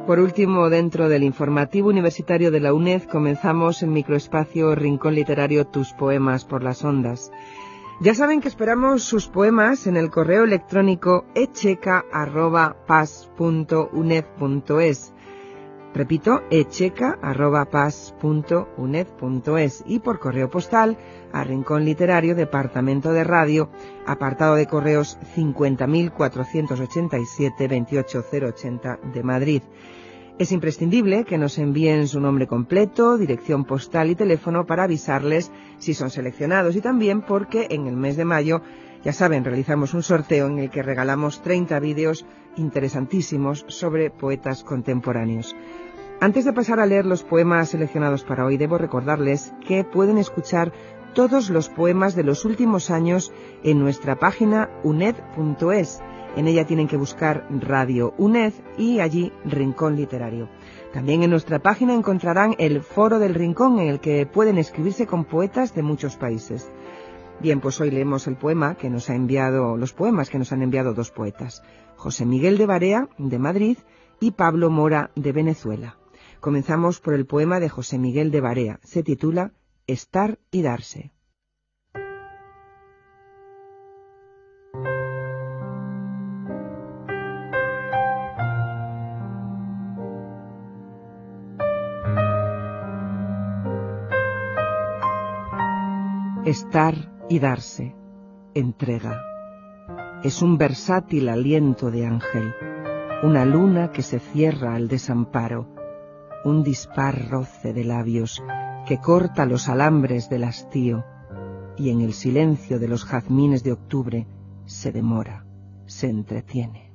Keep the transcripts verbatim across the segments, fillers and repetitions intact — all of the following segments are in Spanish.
Por último, dentro del informativo universitario de la UNED, comenzamos el microespacio Rincón Literario Tus Poemas por las Ondas. Ya saben que esperamos sus poemas en el correo electrónico echeca arroba pas punto uned punto es. Repito, echeca arroba pas punto uned punto es y por correo postal a Rincón Literario, Departamento de Radio, apartado de correos cincuenta mil cuatrocientos ochenta y siete veintiocho mil ochenta de Madrid. Es imprescindible que nos envíen su nombre completo, dirección postal y teléfono para avisarles si son seleccionados y también porque en el mes de mayo, ya saben, realizamos un sorteo en el que regalamos treinta vídeos interesantísimos sobre poetas contemporáneos. Antes de pasar a leer los poemas seleccionados para hoy, debo recordarles que pueden escuchar todos los poemas de los últimos años en nuestra página uned punto es. En ella tienen que buscar Radio UNED y allí Rincón Literario. También en nuestra página encontrarán el Foro del Rincón en el que pueden escribirse con poetas de muchos países. Bien, pues hoy leemos el poema que nos ha enviado, los poemas que nos han enviado dos poetas, José Miguel de Barea, de Madrid, y Pablo Mora, de Venezuela. Comenzamos por el poema de José Miguel de Barea. Se titula Estar y darse. Estar y darse, entrega. Es un versátil aliento de ángel, una luna que se cierra al desamparo, un dispar roce de labios que corta los alambres del hastío y en el silencio de los jazmines de octubre se demora, se entretiene.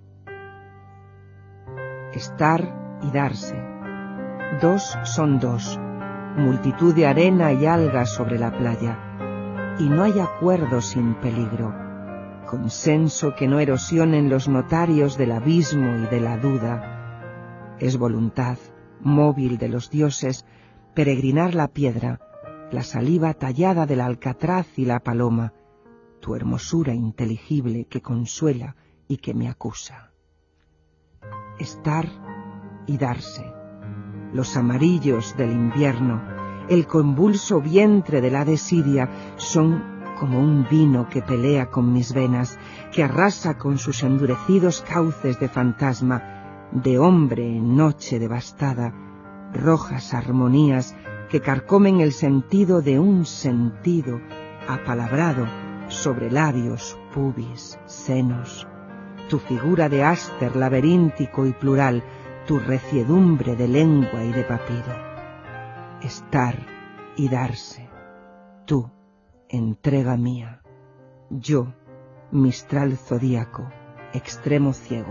Estar y darse. Dos son dos, multitud de arena y algas sobre la playa. Y no hay acuerdo sin peligro, consenso que no erosionen los notarios del abismo y de la duda. Es voluntad móvil de los dioses peregrinar la piedra, la saliva tallada del alcatraz y la paloma, tu hermosura inteligible que consuela y que me acusa. Estar y darse, los amarillos del invierno, el convulso vientre de la desidia son como un vino que pelea con mis venas, que arrasa con sus endurecidos cauces de fantasma, de hombre en noche devastada, rojas armonías que carcomen el sentido de un sentido apalabrado sobre labios, pubis, senos, tu figura de áster laberíntico y plural, tu reciedumbre de lengua y de papiro. Estar y darse, tú, entrega mía, yo, mistral zodíaco, extremo ciego.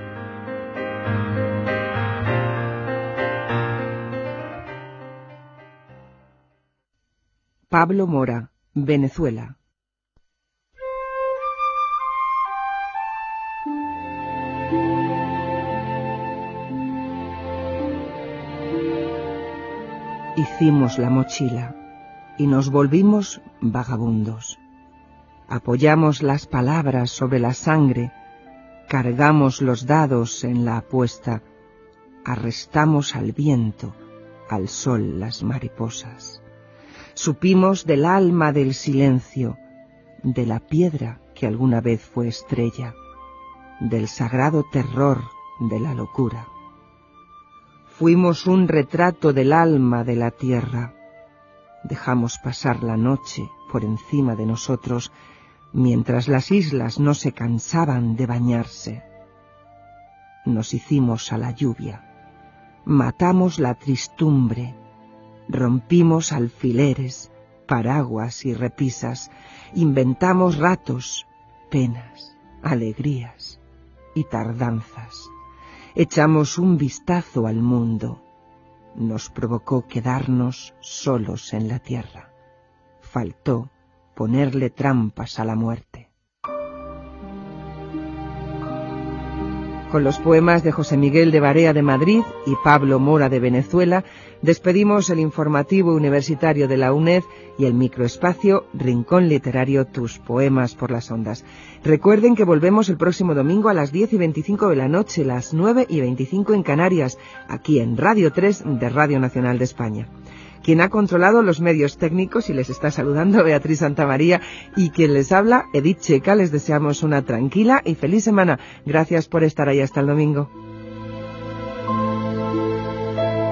Pablo Mora, Venezuela. Hicimos la mochila y nos volvimos vagabundos. Apoyamos las palabras sobre la sangre, cargamos los dados en la apuesta, arrestamos al viento, al sol las mariposas. Supimos del alma del silencio, de la piedra que alguna vez fue estrella, del sagrado terror de la locura. Fuimos un retrato del alma de la tierra. Dejamos pasar la noche por encima de nosotros mientras las islas no se cansaban de bañarse. Nos hicimos a la lluvia, matamos la tristumbre, rompimos alfileres, paraguas y repisas, inventamos ratos, penas, alegrías y tardanzas. Echamos un vistazo al mundo. Nos provocó quedarnos solos en la tierra. Faltó ponerle trampas a la muerte. Con los poemas de José Miguel de Barea de Madrid y Pablo Mora de Venezuela, despedimos el informativo universitario de la UNED y el microespacio Rincón Literario Tus Poemas por las Ondas. Recuerden que volvemos el próximo domingo a las diez y veinticinco de la noche, las nueve y veinticinco en Canarias, aquí en Radio tres de Radio Nacional de España. Quien ha controlado los medios técnicos y les está saludando Beatriz Santamaría, y quien les habla, Edith Checa. Les deseamos una tranquila y feliz semana. Gracias por estar ahí hasta el domingo.